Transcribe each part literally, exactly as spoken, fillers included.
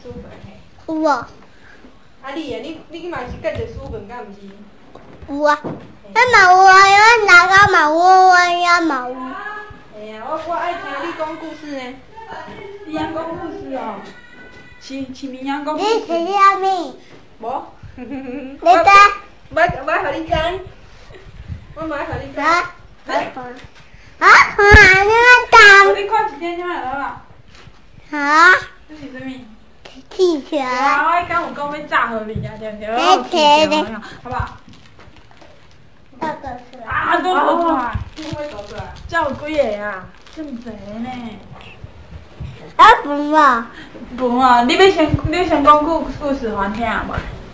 书本嘿。 有哦。 啊你诶，你你嘛是隔着书本，敢毋是？ 有啊。咱嘛有啊，咱大家嘛有，阮也嘛有。 哎呀，我我爱听你讲故事呢。你讲故事哦？是是绵羊讲故事。 你是啥物？ 无。 你知？ 我我互你讲。我买互你讲。 啊？来。啊，看你当。 你看一点点啊。 啊？ 这是啥物？ 汽车。 啊，我刚有讲要炸互你啊，对不对？ 好不好？ 倒倒出来。 啊，倒倒出来。倒倒出来。这有几个啊？这么侪呢？ 啊，分无？ 分啊！你要先，你先讲故故事互听无？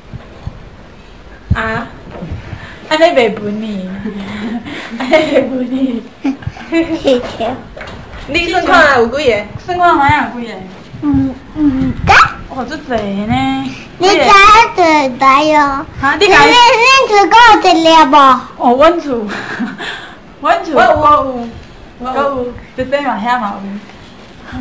啊？安尼袂分你，安尼袂分你。 汽车。 你算看有几个？算看好像有几个？ 嗯嗯，知。 哦，足侪呢。 你知就知哦。 哈，你你你你厝阁有一粒无？ 哦，阮厝，阮厝我有我有，我有，这边嘛遐嘛有。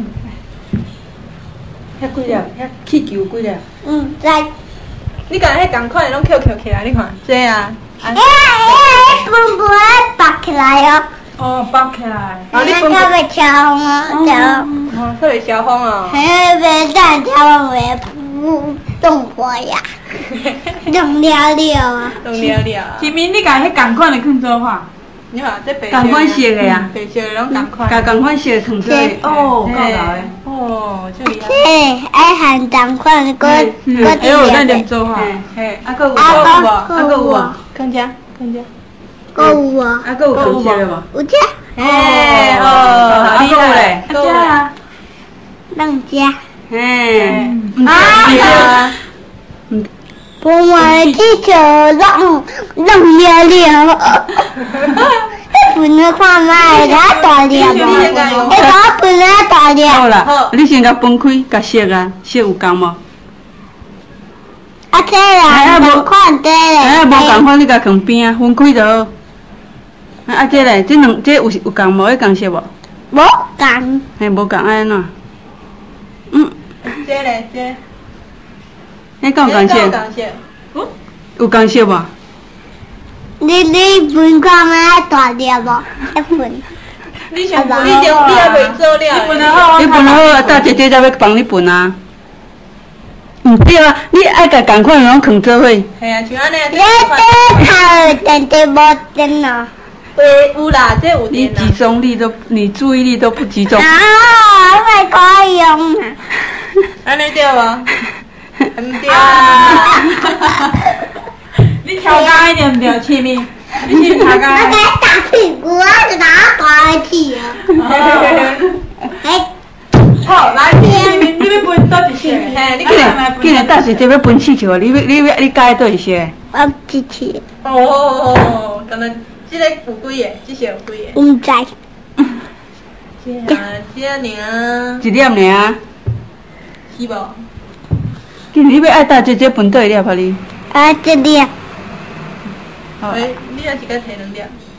遐几粒？遐气球几粒？ 嗯，知。 你甲迄共款的拢捡捡起来，你看，这啊。 哎呀哎呀，分分拔起来哦。 哦，拔起来。 啊，你分分会消风啊，消。 哦，会消风哦。 嘿，别再消风会不动火呀，动了了啊。 动了了。前面你甲迄共款的放做法。你看这白色。共款色的啊。白色的拢共款。甲共款色的放做。哦，够老的。哦，这厉害。 嘿，爱含同款的，搁搁还有咱连做法。嘿，啊，搁有无？啊，搁有无？看遮，看遮。 搁有无？啊， 搁有同色的无？ 有遮。 嘿，哦，好厉害。搁有啊。 当遮。 嘿。 啊。不买汽车弄弄了了。分了看卖，它大粒无？哎，我分了大粒。 好啦，你先甲分开，甲色啊，色有共无？ 啊，这啦，同款这嘞。 哎，无共款，你甲放边啊，分开就好。啊，这嘞，这两这有有共无？迄共色无？ 无共。 嘿，无共安怎？嗯。 这嘞，这。 迄共共色？ 嗯？ 有共色无？ 你你分看卖大粒无？一分。 你先分，你就你还未做了。你分好， 你分好，大姐姐才要帮你分啊。唔对啊，你爱甲共款拢藏做伙。 系啊，像安尼。 你这头电电无电咯？ 诶，有啦，这有你电啦。 集中力都，你注意力都不集中。 啊，因为可以用啊。 安尼对无？唔对啊！你调高一点唔对，前面，你先调高。 我给打屁股，我就打打屁啊！哎， 好，来，你你你要分倒一些，嘿，你既然既然大姐姐要分气球，你要你要你改倒一些。 我支持。 哦，可能这个有几个，这些有几个？ 唔知。 这啊，这尔。 一粒尔。 是无？ 既然你要爱大姐姐分倒一粒互你。 啊，这粒。 诶，你也是该摕两粒。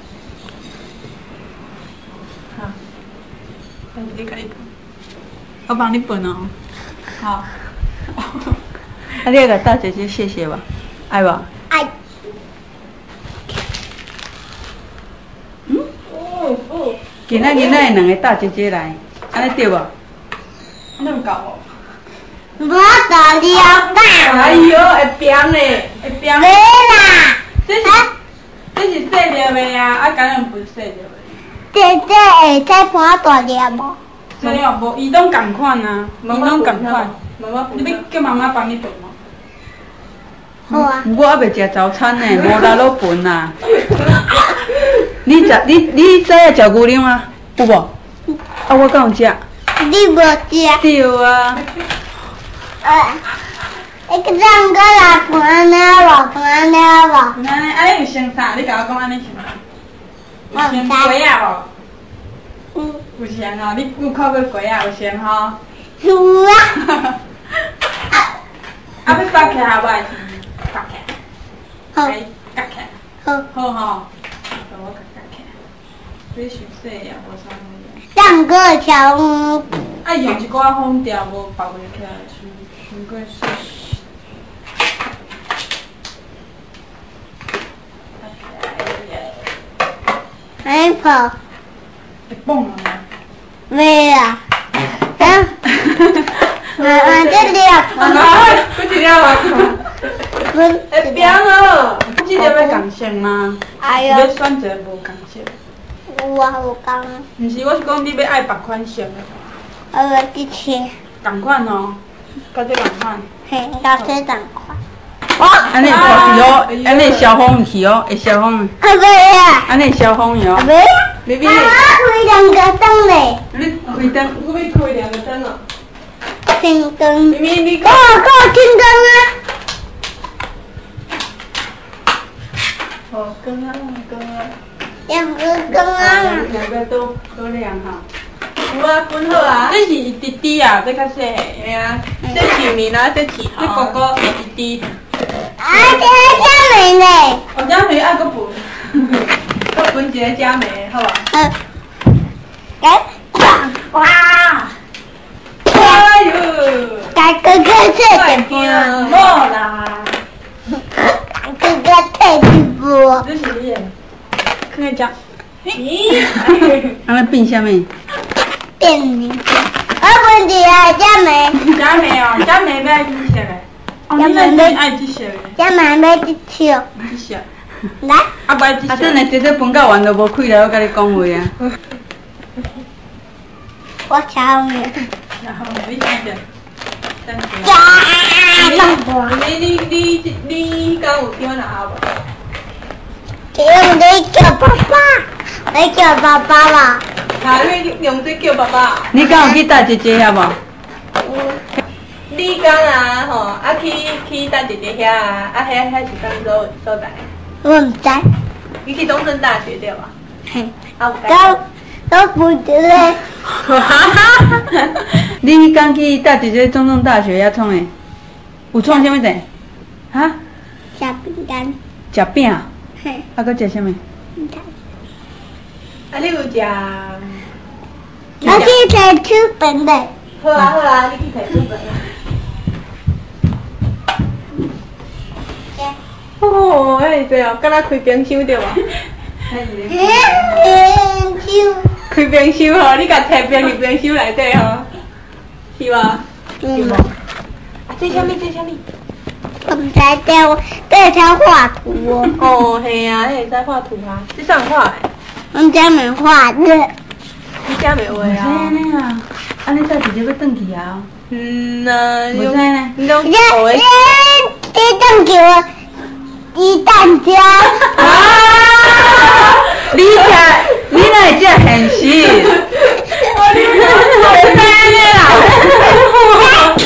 好，你可以。我帮你分哦。好。 啊，你要甲大姐姐谢谢吧，爱无？ 爱。 嗯？哦哦。 今仔日咱两个大姐姐来，安尼对无？ 安尼有够无？ 我大粒大。 哎呦，会扁嘞，会扁。 没啦。 这是这是细粒的啊，啊，敢若分细粒的。 这这会再盘大粒无？ 没有，无，伊拢共款啊，伊拢共款。妈妈分。你要叫妈妈帮你分吗？ 好啊。 我还袂食早餐呢，无力落分啦。你食你你知影食牛奶吗？有无？啊，我敢有食。 你无食？ 对啊。 呃，你个两个来盘了无？盘了无？ 安尼，安尼有先啥？你甲我讲安尼先啥？有先鸡啊无？ 嗯。 有先哦，你有看过鸡啊？有先吼。 有啊。 啊，要夹起来无？夹起来。 好。 夹起来。 好。 好吼。我夹夹起来。你伤细啊，无啥物。 两个条。 啊，用一寡封条无包袂起来， 苹果是。 Apple。 会蹦啊！ 没啊。嗯。啊啊！这里啊。 啊！不这样啊！会变哦。这个要共性吗？ 哎呦。 要选择无共性。 有啊，有共。 毋是，我是讲你要爱别款色的。 我要去切。 同款哦，甲这同款。 嘿，甲这同款。 哇！安尼破去哦，安尼消风去哦，会消风。 啊袂啊！ 安尼消风哟。 袂啊！ 你别。 啊，开两个灯嘞。 你开灯， 我要开两个灯哦。 天灯。 咪咪，你哦，够天灯啊！ 哦，光啊，光啊。 两个灯啊。 两个都都亮哈。 有啊，分好啊。这是弟弟啊，这较细个，嘿啊。这是面啊，这是这哥哥弟弟。 啊，这个美呢？ 我家妹爱个分，个分一个家妹，好吧？ 嗯。哎，哇！ 哎呦！ 该哥哥这点分无啦。 哥哥太直播。 这是你，看一下。咦？ 安尼变啥物？ 变你。我分一个家妹。 家妹哦，家妹要爱几色的？家妹要爱几色的？ 家妹要几色？ 几色？ 来。 啊，不爱几色。 啊，等下这这分到完都无开来，我甲你讲话啊。 我瞧你。 然后你看着。 呀！ 你你你你敢有听哪无？ 用这叫爸爸，你叫爸爸吧。 啊，你用这叫爸爸。 你敢有去搭姐姐遐无？ 你讲啊吼，啊去去搭姐姐遐啊，啊遐遐是当所所在？ 我唔知。 你去东升大学对吧？ 嘿。 啊， 都都不知嘞。 你刚去搭姐姐中正大学遐创诶？有创啥物者？哈？ 吃饼干。 食饼。 嘿。 啊，搁食啥物？ 唔知。 啊，你有食？ 我去睇书本嘞。 好啊好啊，你去睇书本啦。哦，哎对哦，敢若开冰箱对吧？ 冰箱。 开冰箱吼，你甲摕冰入冰箱内底吼，是吧？ 嗯。 啊，这啥物？这啥物？ 我唔知这这条画图哦。 哦，嘿啊，你会使画图啊？你啥画的？ 我家没画的。 你家没画啊？ 安尼啊，安尼搭姐姐要转去啊？ 嗯呐， 唔知呢。 你都学的。 你等给我鸡蛋浆。 啊！你才你哪会这现实？ 我你我知的啦。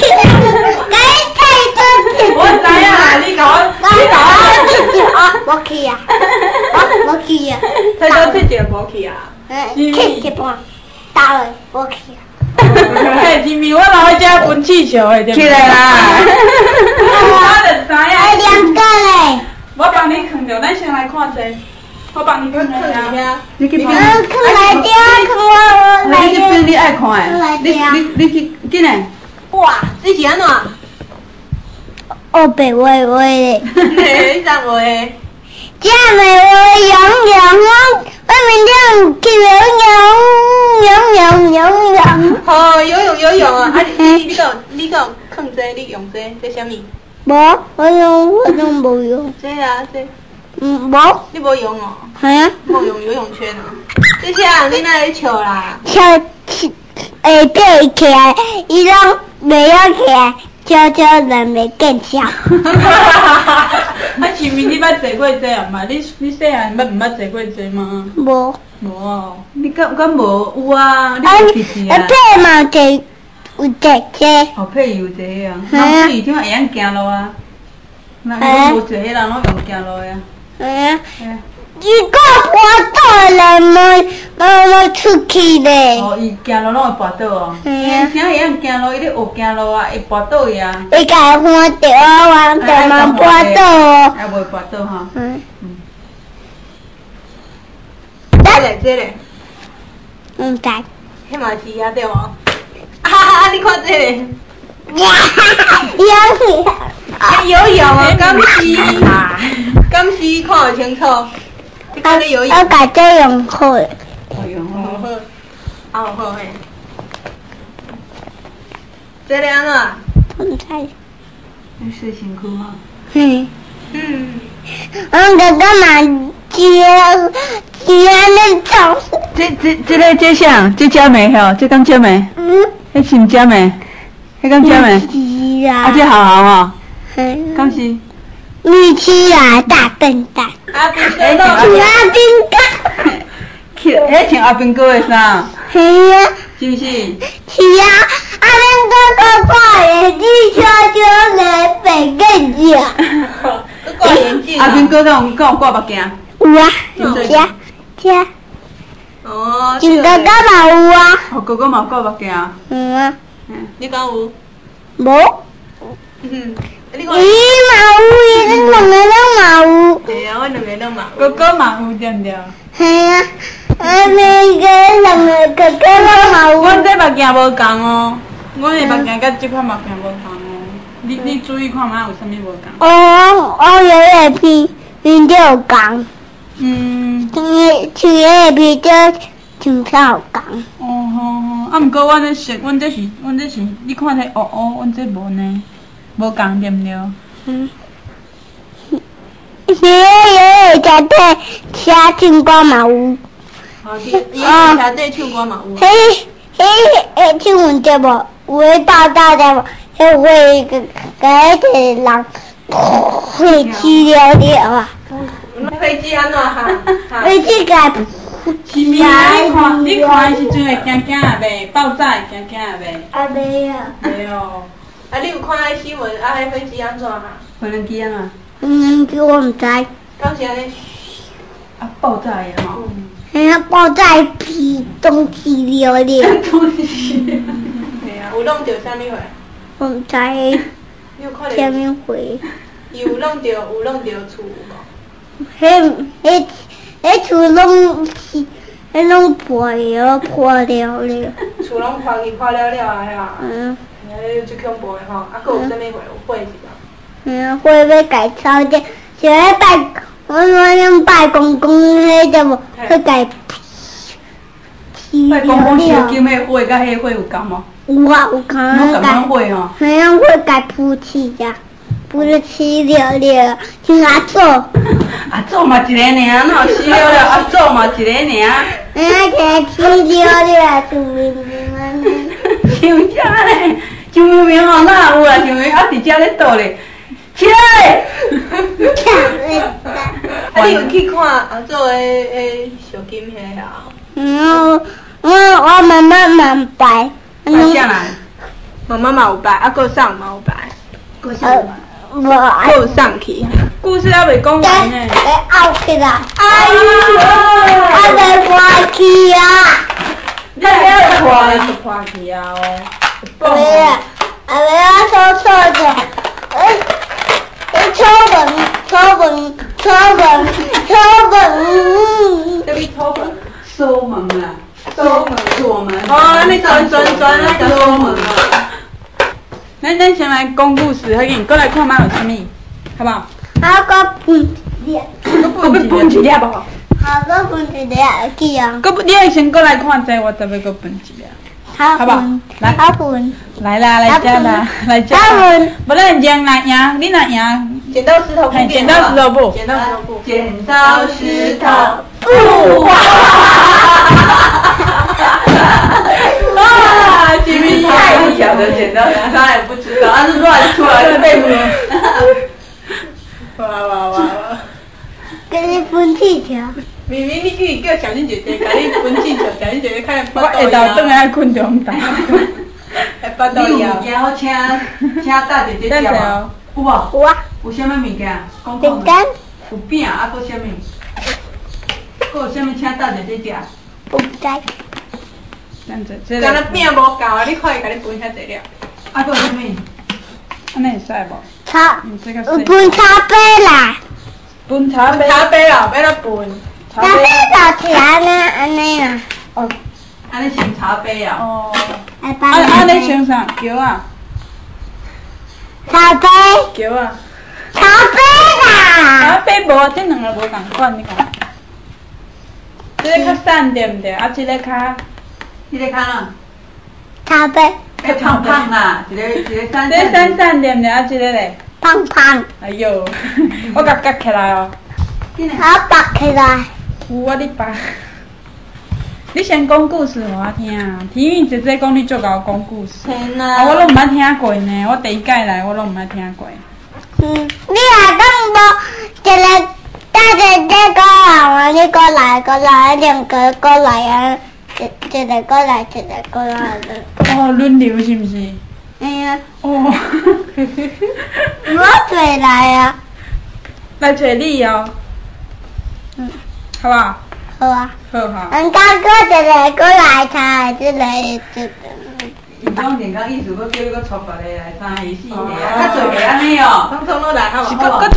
我知啊，你甲我，你甲我。 啊，我去啊！啊，我去啊！ 睇到这一个无去啊？ 嗯，去一半，打了，我去啊！ 嘿，是咪我老家分气球的？ 起来啦！ 我就知啊。 还两个嘞。 我帮你藏着，咱先来看者。我帮你藏下。 你去嗯，藏来掉，藏我来你去边你爱看诶？你你你去紧诶！ 哇，你是安怎？ 我被喂喂嘞。 你啥喂？ 这没我养养我，我明天去游泳游泳游泳。 哦，游泳游泳啊！啊，你你讲你讲放这，你用这，这啥物？ 无，我用我用无用。 这啊这。 嗯，无。 你无用哦？ 系啊。 无用游泳圈哦。这啥？你哪里笑啦？ 笑起，诶，对起来，伊拢袂晓起来，悄悄人袂见笑。 啊，是咪你捌坐过这啊？嘛，你你细汉捌毋捌坐过这吗？ 无。 无哦。 你敢敢无有啊？你有去去啊？ 啊？ 配嘛坐有坐这。 哦，配有这啊。那配有听会晓行路啊？那你无坐迄人拢用行路呀？ 嗯。一个滑倒了嘛，妈妈出去嘞。 哦，伊行路拢会跋倒哦。 嗯啊。 听会晓行路，伊咧学行路啊，会跋倒去啊。 伊家滑倒啊，滑倒嘛滑倒哦。 还袂跋倒哈。 嗯。 嗯。 这嘞这嘞。 唔知。 迄嘛是啊对无？啊啊！你看这个。 呀！伊泳泳。 你游泳啊？敢是？敢是看得清楚？你敢咧游泳？ 我家姐用好。 哦，用好。 好好嘿。这样啊？ 唔知。 你睡辛苦吗？ 嗯。 嗯。 我哥哥嘛接接那种。 这这这个这啥？这佳梅吼，这刚佳梅。 嗯。 迄是毋佳梅？迄刚佳梅。 是啊。 啊，这好好哦。 嗯。 敢是？ 你去啊，大笨蛋！ 阿斌哥， 去阿斌哥。 去，迄穿阿斌哥的衫。 是啊。 是不是？ 是啊，阿斌哥哥挂眼镜，悄悄来背个脚。 挂眼镜。 阿斌哥敢有敢有挂目镜？ 有啊，加加。 哦。 哥哥嘛有啊。 哦，哥哥嘛挂目镜。 嗯啊。 你敢有？ 无。 嗯。 伊嘛有，伊两个都嘛有。 对啊，我两个都嘛有。 哥哥嘛有对不对？ 系啊，啊每个两个哥哥都嘛有。 阮这目镜无共哦，阮的目镜甲这款目镜无共哦。你你注意看嘛，有啥物无共？ 哦，我有个片片就有共。 嗯。 像像个片就像较有共。 哦吼吼，啊，毋过阮这色，阮这是，阮这是，你看这乌乌，阮这无呢。无共对毋对？ 嗯。是有有家底写唱歌嘛有。 哦，伊伊家底唱歌嘛有。 迄迄迄唱完节目，有诶大大节目，迄会个个迄个人飞机了了啊。 飞机安怎哈？ 飞机个。 是咪啊？你看，你看的时阵会惊惊啊袂？爆炸会惊惊啊袂？ 啊袂啊。 袂哦。 啊！你有看迄新闻？啊，迄飞机安怎哈？ 飞轮机啊嘛。 嗯，叫我唔知。 当时安尼， 啊，爆炸的吼。 嘿啊，爆炸皮东西了了。 东西。 对啊，有弄着啥物货？ 我唔知。 你有看到？ 啥物货？ 伊有弄着，有弄着厝无？ 迄迄迄厝拢是，迄拢破了，破了了。 厝拢破去破了了啊！遐。嗯。哎，最恐怖的吼！啊，佫有啥物货？有火是吧？ 嗯，火要改抄者，是要拜，我我用拜公公迄个无，去改皮。 拜公公烧金的火，甲迄火有共无？ 有啊，有共啊改。火吼。 嘿啊，火改扑起呀，扑起了了，像阿祖。 阿祖嘛一个尔，哪有死了了？阿祖嘛一个尔。 哎呀，一个起了了，就明明安尼。 像啥嘞？像明明吼，哪有啊？像明明啊，伫遮咧倒咧，起来！ 啊，你有去看阿祖的诶小金遐啊？ 嗯，我我妈妈嘛拜。 拜啥啦？ 妈妈嘛有拜，啊，佫送嘛有拜。 佫啥有拜？ 无。 佫有送去。 故事还未讲完呢。 会拗起来。哎呦！啊，袂破去啊！ 你遐破就破去啊哦。 对啊，啊袂啊错错者，诶，诶错文错文错文错文。 什么错文？ 锁门啦。 锁门。 锁门。 哦，你转转转那个锁门啊。 咱咱先来讲故事，好紧，过来看嘛有啥物，好不好？ 啊，个分一粒， 搁要分一粒无？ 好，个分一粒去啊。 搁你爱先过来看这，我再要搁分一粒。好不好？来， 好分。 来啦，来这啦，来这啦。不然赢来赢，你若赢。 剪刀石头布。 剪刀石头布。 剪刀石头布。 剪刀石头布。 哇！啊，吉米太小的剪刀石头，他也不知道，他是乱出来的被摸。 哇哇哇哇！ 给你分气球。 明明你去叫小静姐姐，给你分气球，小静姐姐看我下昼转来困中昼。 会巴肚枵。 你有物件好请请大姐姐食无？有无？ 有啊。 有啥物物件？讲饼干。 有饼啊，搁啥物？搁有啥物请大姐姐食？ 不知。 咱这这敢若饼无够啊！你看伊甲你分遐济了。 啊，搁有啥物？安尼会使无？ 茶。有分茶杯啦。 分茶杯。 茶杯啦，要哪分？ 茶杯就是安尼安尼啦。 哦，安尼像茶杯啊。哦。 啊啊，你像啥？桥啊？ 茶杯。 叫啊。 茶杯啦。 茶杯无，这两个无共款，你看。这个较瘦对毋对？啊，这个较， 这个看啊。 茶杯。 较胖胖啦，一个一个瘦。 这瘦瘦对毋对？啊，这个咧。 胖胖。 哎呦，我甲夹起来哦。 我拔起来。 有啊，你拔。你先讲故事互我听啊！天宇姐姐讲你足够讲故事，啊，我拢毋捌听过呢。我第一届来，我拢毋捌听过。 嗯，你若讲无一个大姐姐过来，你过来过来，两个过来啊，一一个过来，一个过来的。 哦，轮流是毋是？ 哎呀。 哦。 我最来啊。 来找你哦。嗯。好不好？ 好啊。 好好。 人家过一个过来猜，这个这个。 伊讲电讲意思，要叫你搁撮别个来猜伊四个啊，较做袂安尼哦。 通通都来好无？好无？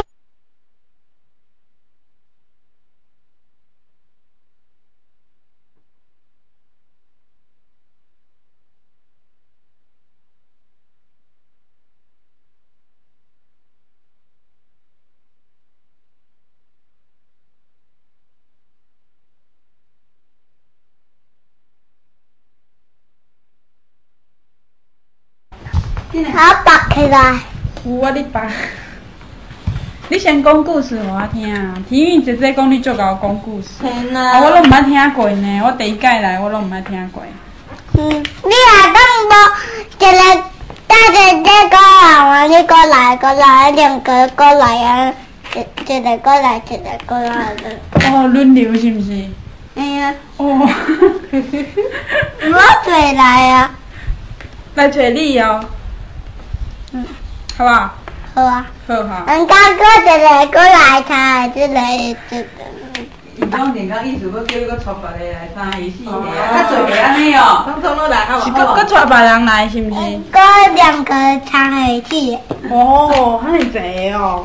我拔起来。 有啊，你拔。你先讲故事互我听啊！天宇姐姐讲你足够讲故事，啊，我拢毋捌听过呢。我第一届来，我拢毋捌听过。 嗯，你若讲无一个大姐姐过来，你过来过来，两个过来啊，一一个过来，一个过来的。 哦，轮流是毋是？ 哎呀。 哦。 我最来啊。 来找你哦。嗯，好不好？ 好啊。 好好。 人家过一个过来猜，这个这个。 伊讲电讲意思，要叫你搁撮别个来猜伊四个啊，较做袂安尼哦。 通通都来好无？是搁搁带别人来是毋是？ 搁两个掺下去。 哦，遐尼济哦。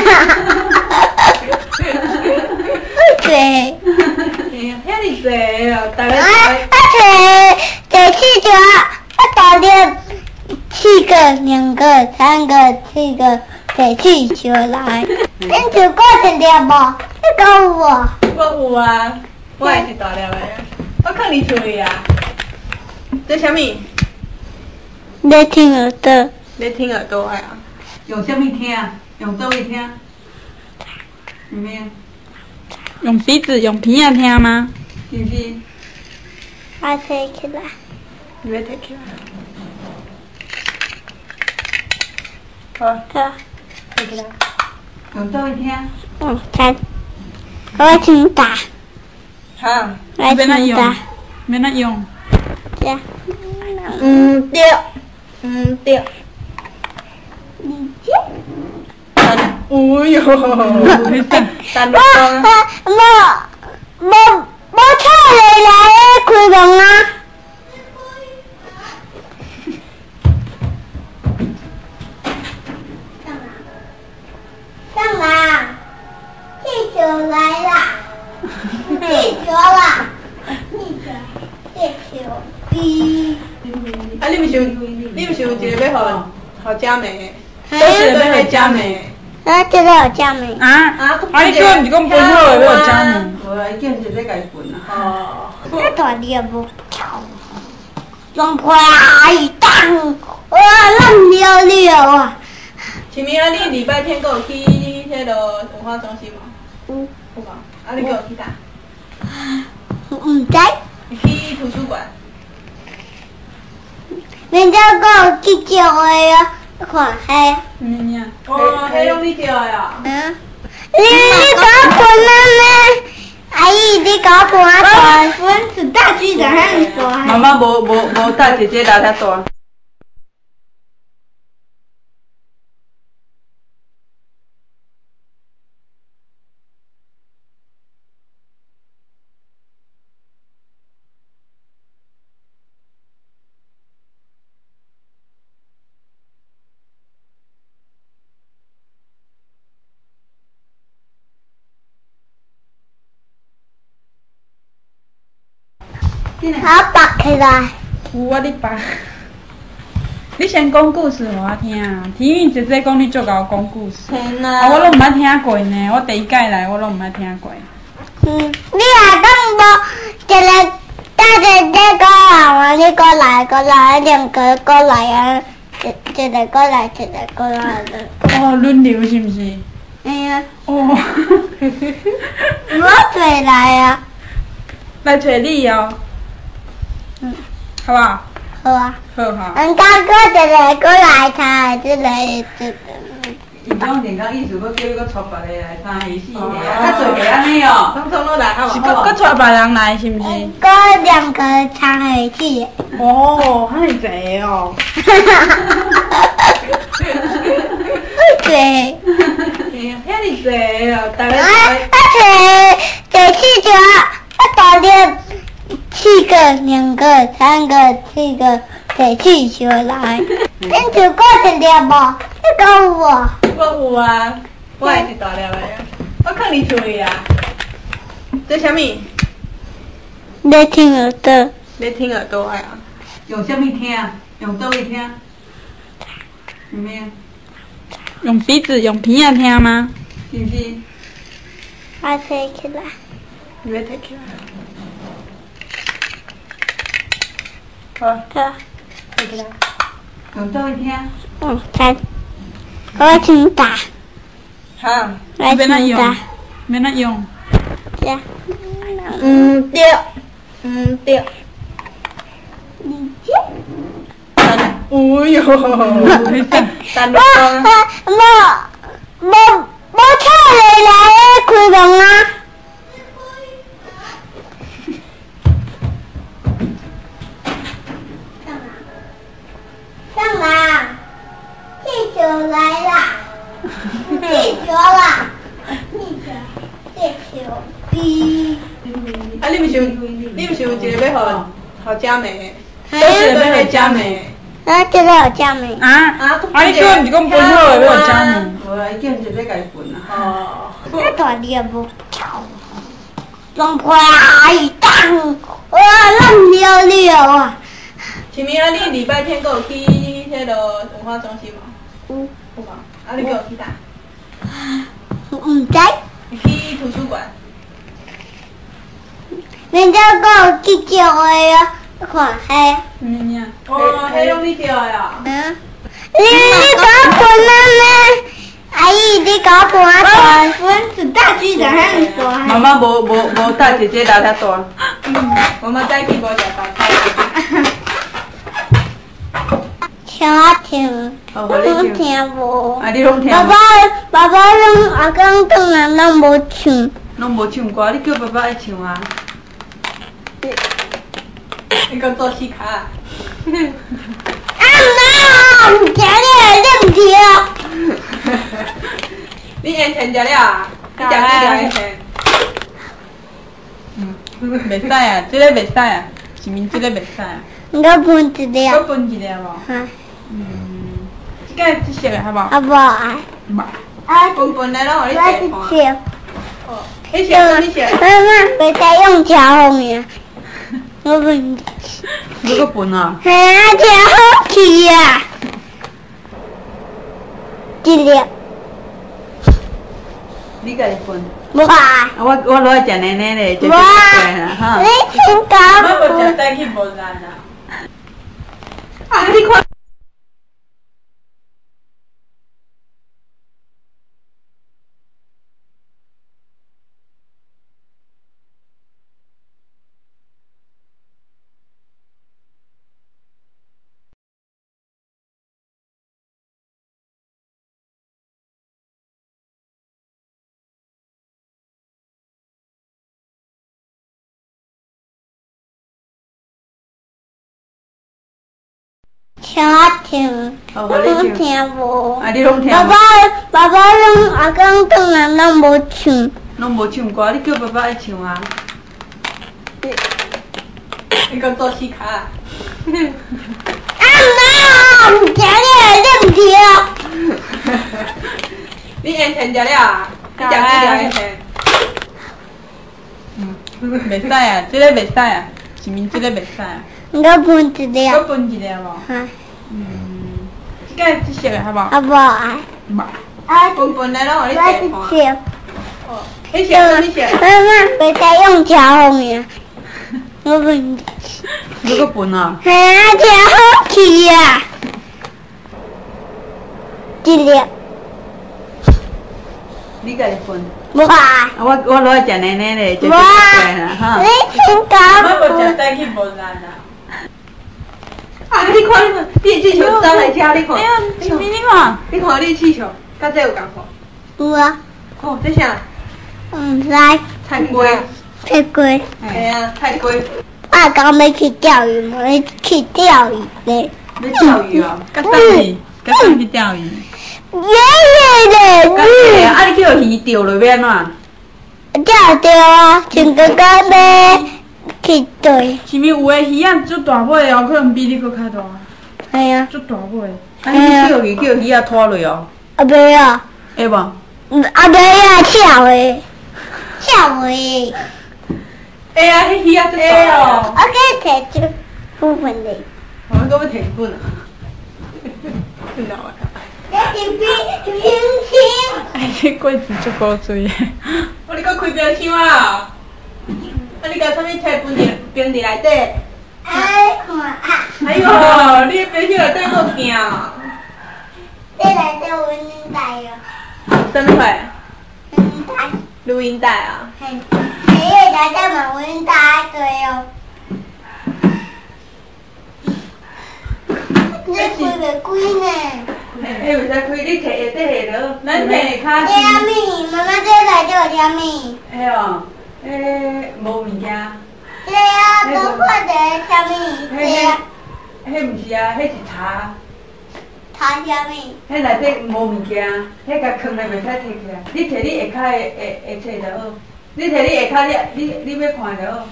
济。 遐尼济哦，大家。 啊啊！坐坐汽车，啊大了。七个、两个、三个、四个，坐气球来。你做过一粒无？你讲有无？ 我有啊，我也是大粒的，我放你厝里啊。这啥物？ 在听耳朵。 在听耳朵呀？ 用啥物听？用倒位听？有咩？ 用鼻子、用鼻仔听吗？ 是不是？ 我摕起来。 你要摕起来。好， 好， 摕起来。 用倒位听？ 嗯，看，我听打。 好， 我听打。 免那用。 对。 嗯对，嗯对。 你这。 哎呦， 单我我无无无错来来开门啊！干嘛？气球来啦！气球啦！气球，气球，滴。 啊，你唔是有，你唔是有一个要互互佳美，都是要互佳美。 啊，这个有佳美。 啊啊！啊，你讲毋是讲分好的要有佳美？ 无啊，伊见直接甲伊分啊。 哦。 那大粒无跳，龙婆啊一荡，哇，烂溜溜啊！ 前面啊，你礼拜天搁有去迄个文化中心无？ 有。 有无？啊，你搁有去哪？ 唔知。 去图书馆。 人家搁有去叫的啊，看嘿。 嗯呀。哦，迄拢你叫的啊？ 嗯。你你搞混了咩？阿姨，你搞混啊！我是大局长还是说？ 妈妈无无无大姐姐拉遐大。 我拔起来。 有啊，你拔。 你先讲故事互我听啊！体育姐姐讲你足够讲故事， 天啊，我拢毋捌听过呢。我第一届来，我拢毋捌听过。 嗯，你也讲无，一个大姐姐过来，你过来过来，两个过来啊，一一个过来，一个过来的。 哦，轮流是毋是？ 哎呀， 哦， 我回来啊。 来找你哦。 嗯， 好不好？ 好啊。 好好。 人家过一个过来看，这个这个。 伊讲人讲意思，要叫伊搁带别个来三下四下啊，较侪个安尼哦。统统都来好无？ 是搁搁带别人来是毋是？ 搁两个参下去。 哦，遐尼济哦。 对。 遐尼济哦，大家。 啊，啊，坐坐汽车，啊，大的七个、两个、三个、四个坐汽车来。恁就过一粒无？你讲有无？ 我有啊，我也是大粒的，我放你厝里啊。这啥物？ 在听耳朵。 在听耳朵呀？ 用啥物听？用倒位听？用咩？ 用鼻子、用鼻仔听吗？ 是不是？ 我摕起来。 你要摕起来。好， 好。 摕起来。 用倒位听？ 嗯，看。我听打。 好， 我听打。 免那用。 这。 嗯对，嗯对。 你这。 哎呦，我我无无错来来开门啊！干嘛？气球来啦！气球啦！气球，气球，哔。 啊，你毋是有，你毋是有一个要互互佳美？ 还有一个要互佳美。 啊，这个有加美。 啊啊！啊，你叫毋是讲分好的要佳美？ 无啊，伊叫人就要甲伊分啊。 哦。 那大粒无跳，龙婆啊一荡，哇，烂溜溜啊！ 前面啊，你礼拜天搁有去迄落文化中心无？ 有。 有无？啊，你搁有去哪？ 唔知。 去图书馆。 人家搁有去叫的啊，看嘿。 嗯呀。哦，迄拢你钓的啊？ 嗯。你你搞分了呢？阿姨，你搞分啊？分是大巨人还是大？ 妈妈无无无大姐姐拉遐大。 嗯，妈妈早起无食饭菜。 听听， 我听无。 啊，你拢听？ 爸爸，爸爸拢阿公当然拢无唱。 拢无唱歌，你叫爸爸爱唱啊？ 你讲做戏卡。 啊妈！唔听你认条。 你烟钱食了啊？你食几条烟钱？嗯，袂使啊，这个袂使啊，是面这个袂使啊。 我分一粒。 我分一粒无？ 哈。 嗯，这个这色的好无？ 啊无爱。 无。 啊， 分分的咯，你我食是笑。 哦，你食啊？你食？ 妈妈，袂使用调红呀。我分。 你个分啊？ 系啊，调好去呀。一粒。 你家己分。 无爱。 啊，我我落来食奶奶咧，食食无食啦哈。 你请教。 我无食早起无难啊。啊，你看。 听听，我听无。 啊，你拢听？ 爸爸，爸爸拢阿公当然拢无唱。 拢无唱歌，你叫爸爸爱唱啊？ 你讲做戏卡。 啊妈！唔听你认条。 你烟钱食了啊？你食几条烟钱？嗯，袂使啊，这个袂使啊，是面这个袂使啊。 我分一粒。 我分一粒无？ 哈。 嗯。 介这色的好不好？ 啊无爱。 无。 啊， 本本来拢互你摕看。 色。 哦，迄色你色。 妈妈，袂使用调红呀。我问。 你个笨啊！ 系啊，调好去啊。一粒。 你家己分。 无爱。 啊，我我落来食奶奶咧，就就无乖啦哈。 你听讲。 我无食带去无难啦。 啊！你看你看，你气球走来遮，你看。 哎呀，前面你看， 你看你气球，甲这有共款。 有啊。 哦，这啥？ 毋知。 菜龟。 菜龟。 系啊，菜龟。 我讲要去钓鱼，我要去钓鱼咧。 要钓鱼哦？ 甲等去，甲等去钓鱼。 爷爷的甲你啊，你叫鱼钓落要安怎？ 钓钓啊，像哥哥要去对。 前面有的鱼仔足大尾哦，可能比你搁较大。 系啊。 足大尾。 啊，你钓鱼叫鱼仔拖落哦？ 啊袂啊。 会无？ 啊袂啊，跳的，跳的。 哎呀，迄鱼仔真大哦。 我可以摕出部分的。 我们搁要摕一本啊。真老啊！ 这是冰冰淇。 哎，这柜子足古锥的。 我你搁开冰箱啊？啊，你甲啥物菜冰伫冰伫内底？ 哎，看啊！ 哎呦，你冰箱内底够惊啊！ 这内底有音带哦。 什么会？ 音带。 录音带啊？ 嘿，嘿，内底嘛有音带对哦。你开袂开呢？ 迄有使开，你摕下底下落，咱摕骹这啥物？妈妈这内底有啥物？ 迄哦，迄无物件。 这啊，都看着啥物？这啊。 迄毋是啊，迄是茶。 查啥物？ 迄内底无物件，迄甲藏咧袂使摕起来。你摕你下骹的下下册就好。你摕你下骹，你你你要看就好。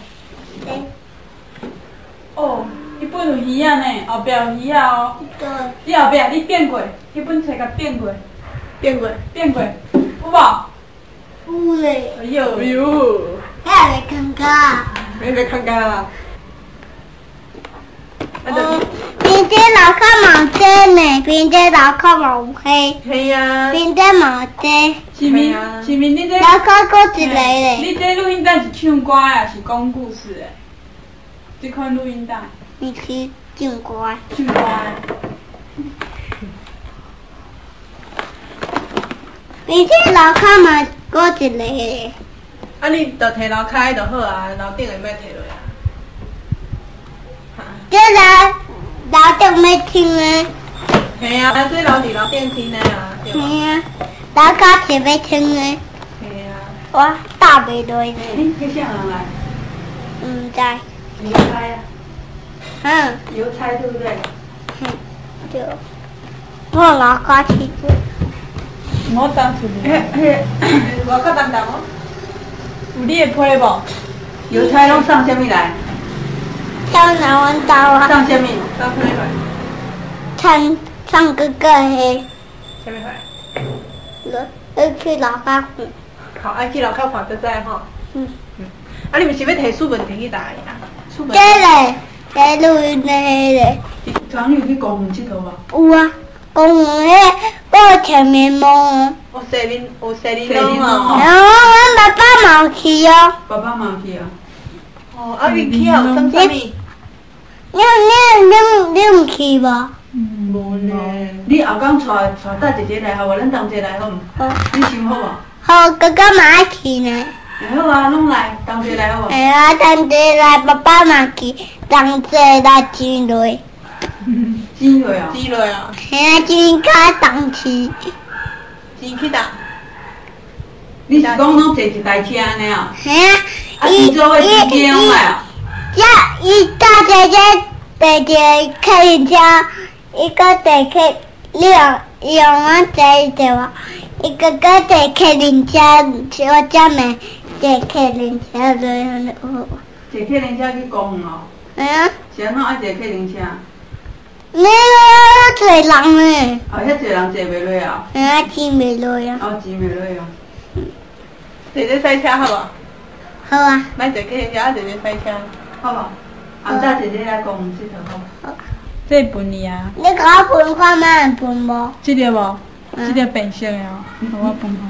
哦，迄本有鱼仔呢，后壁有鱼仔哦。 对。 你后壁你变过，迄本册甲变过， 变过， 变过，有无？ 有嘞。 哎呦， 哎呦， 遐袂看到。 没没看见啊？ 嗯，边这老卡毛这呢，边这老卡毛黑， 系啊。 边这毛这。 前面前面你这。 老卡搁一个嘞。 你这录音带是唱歌的，还是讲故事的？这款录音带。 你去唱歌。 唱歌的。 边这老卡毛搁一个嘞。 啊，你就摕楼骹就好啊，楼顶的莫摕落啊。 这来楼顶要听的。 系啊，这楼伫楼顶听的啊，对吧？ 系啊，楼骹是要听的。 系啊。 我打袂落呢。 你迄啥人来？ 毋知。 邮差啊。 嗯。 邮差对不对？ 嗯，对。我楼骹去做。 我当出迄去。 迄， 我较重重哦。 有你的批无？ 邮差拢送啥物来？ 唱南湾刀啊。 送啥物？ 送什么会？ 唱唱哥哥的。 什么会？ 要去楼骹看。 好，爱去楼骹看才知吼。 嗯。 啊，你们是要摕书本摕去哪里啊？书本。 这嘞，这录音的迄嘞。 昨昏有去公园佚佗无？ 有啊，公园迄我前面摸。 有西面，有西面拢哦。 然后阮爸爸嘛有去哦。 爸爸嘛有去啊。 哦，啊，你去后送啥物？ 你你你你有去无？ 无咧。 你后港带带大姐姐来好无？咱同齐来好毋？ 好。 你想好无？ 好，哥哥嘛爱去呢。 会好啊，拢来，同齐来好无？ 哎呀，同齐来，爸爸嘛去，同齐来真累。 真累哦。 真累啊。 嘿啊，真卡同去。 真去搭。 你是讲拢坐一台车安尼啊？ 嘿啊。 啊，伊做伙司机拢来啊？ 呀，伊大姐姐坐一个客运车，伊个坐客，你用伊用我坐对无？伊哥哥坐客运车，我才没坐客运车落好。 坐客运车去公园哦？ 哎呀。 是安怎爱坐客运车？ 你遐多人呢？ 哦，遐侪人坐袂落啊？ 哎呀，坐袂落啊。 哦，坐袂落哦。 坐这赛车好无？ 好啊。 莫坐客运车，坐这赛车， 好无？后早姐姐来公园佚佗好。 好。 这分你啊。 你甲我分看卖分无？ 这个无，这个白色的哦，我分看。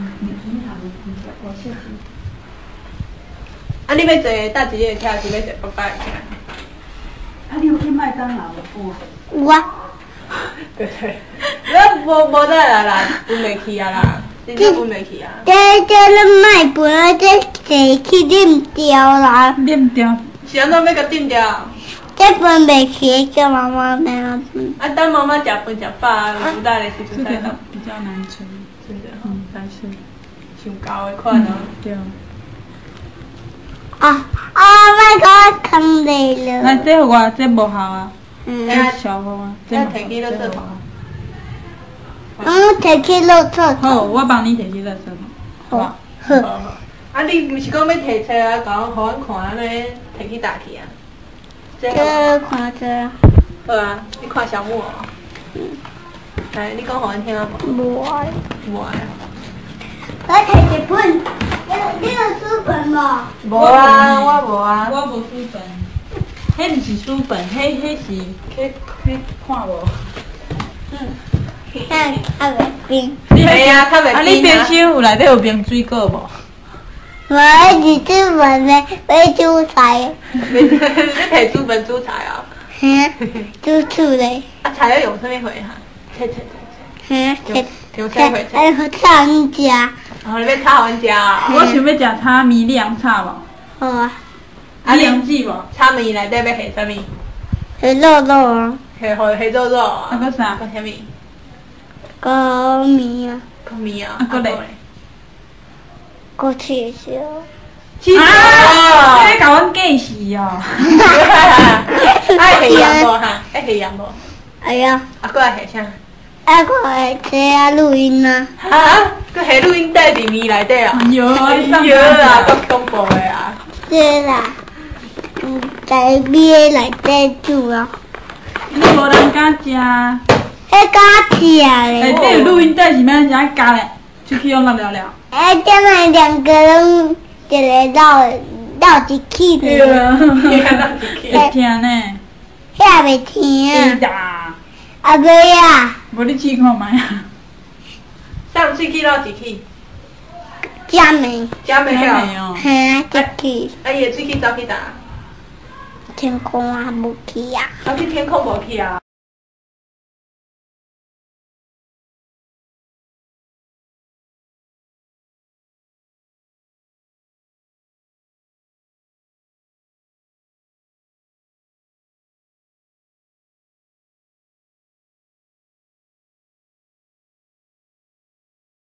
啊，你要坐搭一个车，是要坐爸爸的车？ 啊，你有去麦当劳无？ 有啊。 对对，咱无无得啦啦，分袂去啊啦，真正分袂去啊。 这这你卖分啊，这坐去啉掉啦。 啉掉。 是安怎要甲顶掉？ 这分袂起，叫妈妈买啊分。 啊，等妈妈食饭食饱，有负担的时阵再弄。 比较难吃， 是的， 嗯，但是上高的款哦。 对。 啊啊！卖甲我坑累了。 那这我这无效啊。 嗯。 这小风啊，这摕去垃圾桶。 嗯，摕去垃圾桶。 好，我帮你摕去垃圾桶。好。 好。 啊，你毋是讲要摕册啊？甲我，互阮看安尼摕去搭去啊？ 这看这。 好啊，你看小木哦。嗯。来，你讲互阮听啊无？ 无爱。 无爱。 我摕一本，你你有书本无？ 无啊，我无啊。 我无书本。迄毋是书本，迄迄是去去看无。 嗯。看较袂冰。 系啊，较袂冰啊。啊， 你冰箱有内底有冰水果无？ 我是书本的，要煮菜。 你摕书本煮菜啊？ 嘿，煮醋嘞。 啊，菜要用啥物货哈？切切切嘿， 切。用菜货切。 哎，好炒你食。 哦，你要炒阮食啊？ 我想要食炒米，你通炒无？ 好啊。 啊，你用煮无？ 炒米内底要下啥物？ 下肉肉啊。 下下下肉肉。啊， 搁啥？ 搁啥物？ 搁面啊。 搁面啊。 啊，搁嘞。 搁切烧。 啊！你甲阮计死哦！ 爱下盐无哈？爱下盐无？ 哎呀！ 啊，搁爱下啥？ 啊，搁会这啊录音啊。 啊？搁下录音带伫面内底啊？ 有啊， 有啊，够恐怖的啊！ 对啦，嗯，在面内底煮啊。 你无人敢食？ 迄敢食嘞。 内底有录音带是要安怎夹嘞？出去用了了了。 哎，这么两个人一个绕绕一起的。 对啊，会听呢。 遐袂听啊。 对啦。 啊袂啊。 无你试看卖啊。 上喙齿绕一起。 加美。 加美哦。 嘿，一起。 啊，伊的喙齿走去倒？ 天空啊，无去啊。 走去天空无去啊？